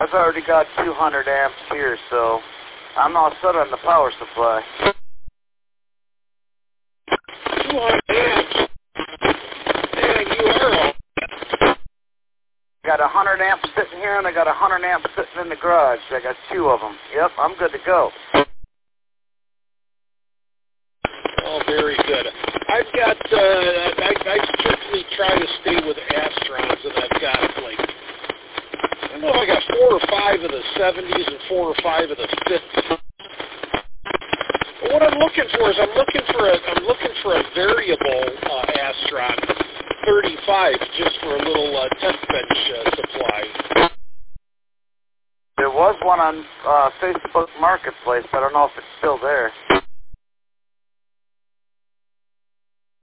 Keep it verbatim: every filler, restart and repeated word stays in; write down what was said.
I've already got two hundred amps here, so I'm all set on the power supply. two hundred amps? Man, you are all... Got one hundred amps sitting here, and I got one hundred amps sitting in the garage. I got two of them. Yep, I'm good to go. Oh, very good. I've got, uh, I, I strictly try to stay with Astrons, and I've got, like, I don't know if I got four or five of the seventies and four or five of the fifties. But what I'm looking for is I'm looking for a, I'm looking for a variable uh, Astron thirty-five just for a little uh, temp bench uh, supply. There was one on uh, Facebook Marketplace. I don't know if it's still there.